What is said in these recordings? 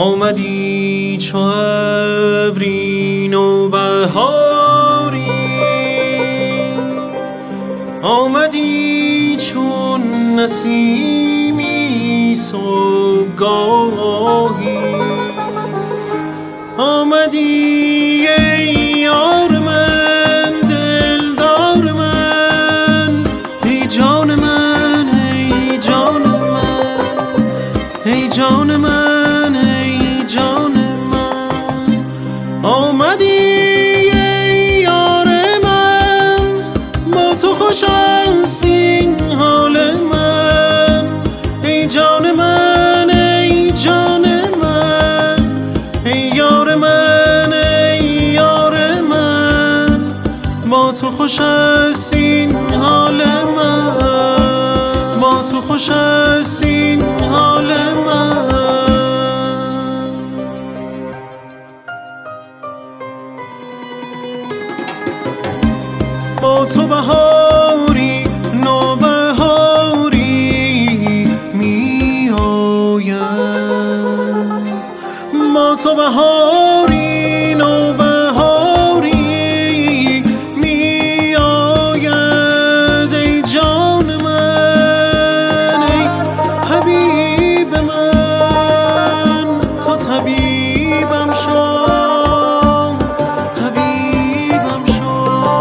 آمدی چو ابری نوبهاری، آمدی چون نسیمی صبحگاهی، آمدی ای یار من دلدار من، ای جان من ای جان من، ای جان من ای جان من، آمدی ای یار من، با تو خوش است این حال من، ای جان من ای جان من، ای یار من ای یار من، با تو خوش است این حال من، با تو خوش است این حال من. با تو بهاری نوبهاری می آید، با تو بهاری نوبهاری می آید، ای جان من ای حبیب من، تو طبیبم شو طبیبم شو.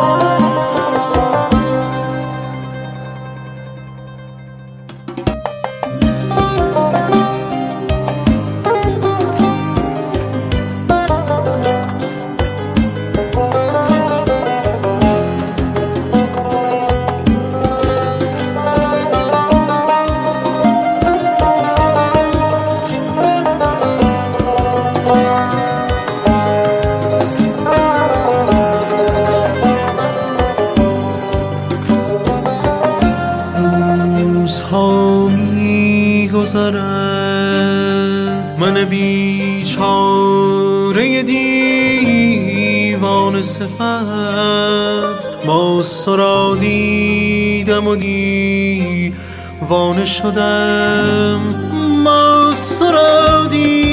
روزها می‌گذرد من بیچاره دیوانه صفت، باز تو را دیدم و دیوانه شدم، باز تو را دیدم